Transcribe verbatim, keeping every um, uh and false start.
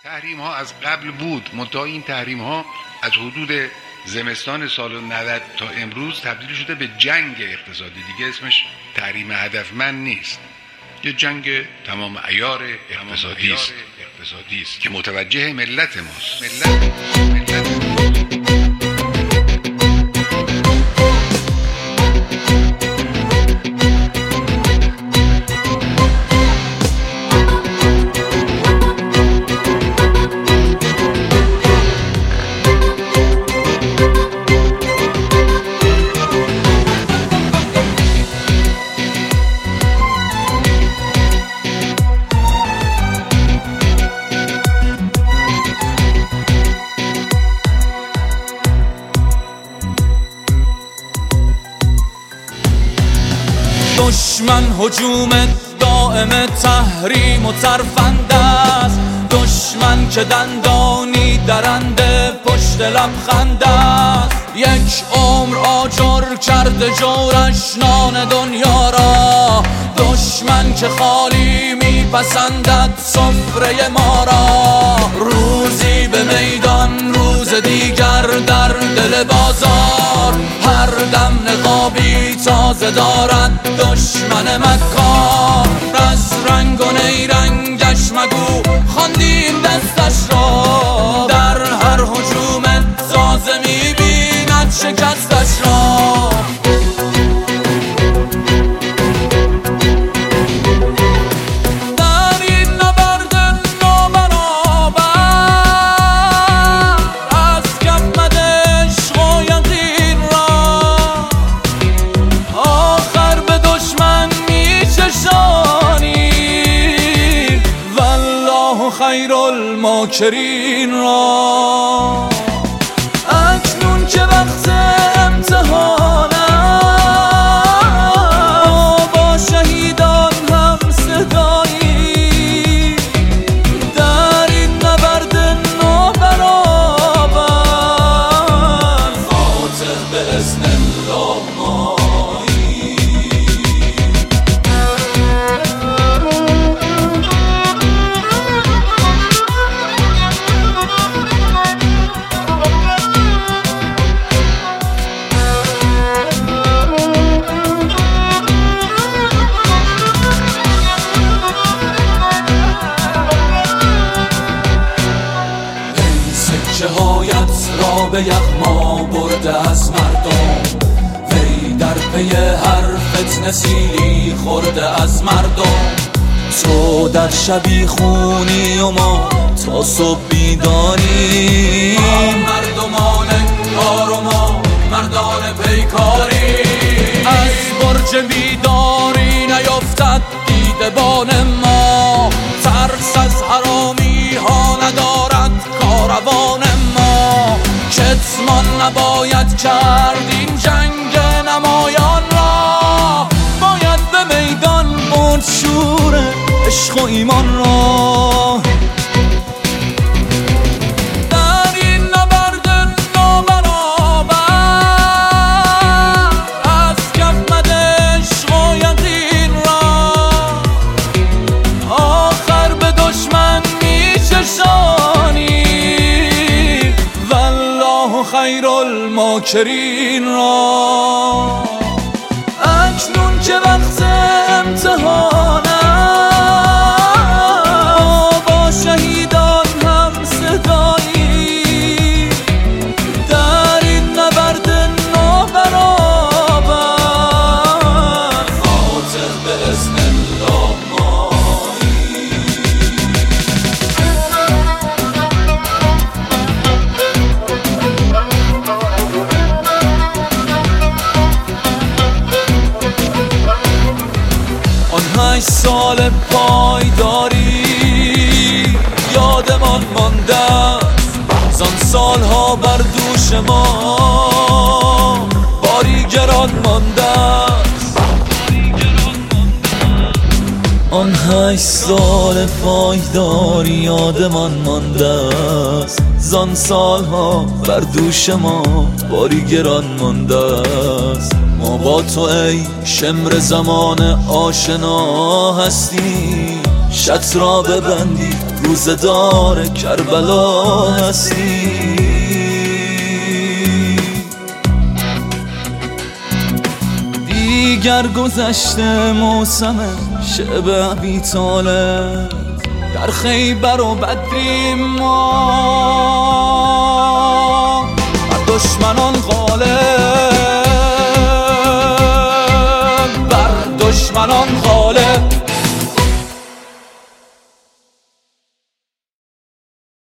تحریم ها از قبل بود، منتها این تحریم ها از حدود زمستان سال نود تا امروز تبدیل شده به جنگ اقتصادی. دیگه اسمش تحریم هدفمند نیست، یه جنگ تمام عیار اقتصادی است اقتصادی است که متوجه ملت ماست. ملت ملت دشمن هجوم دائم تحریم و ترفنده است، دشمن که دندانی درنده پشت لبخنده است. یک عمر آجر کرده جورش نان دنیا را، دشمن که خالی میپسندد سفره ما را. روزی به میدان، روز دیگر در دل بازار، هر دم نقابی تازه دارد دشمن مکار. از رنگ و نیرنگش مگو خواندیم دستش را، در هر هجوم تازه میبیند شکستش را. خیر الماکرین را اکنون که وقت امتحانم، با شهیدان هم صدایی، در این نبرد نابرابر فاتح به اذن الله مایی. هایت را به یغما برده از مردم، وی در پی هر فتنه سیلی خورده از مردم. تو در شبی خونی و ما تا صبح بیداری، مردمان کار و ما مردان پیکاری. از برج بیداری نیفتد دیدبان ما، ترس از حرامی ها ندارد کاروان ما. کتمان نباید کرد این جنگ نمایان را، باید به میدان برد شور عشق و ایمان را. در این نبرد نابرابر از کف مده عشق و یقین را، آخر به دشمن میچشانی خیر الماکرین را. اکنون که وقت امتحانم، با شهیدان هم صدایی، در این نبرد نابرابر فاتح به اذن الله مایی. هشت سال پایداری یادمان مانده است، زان سالها بر دوش ما باری گران مانده است. آن هشت سال پایداری یادمان مانده است، زان سالها بر دوش ما باری گران مانده است. ما با تو ای شمر زمان آشنا هستی، شط را ببندی روزدار کربلا هستی. دیگر گذشته موسم شب ابی طالب، در خیبر و بدریم ما بر دشمنان غالب، بر دشمنان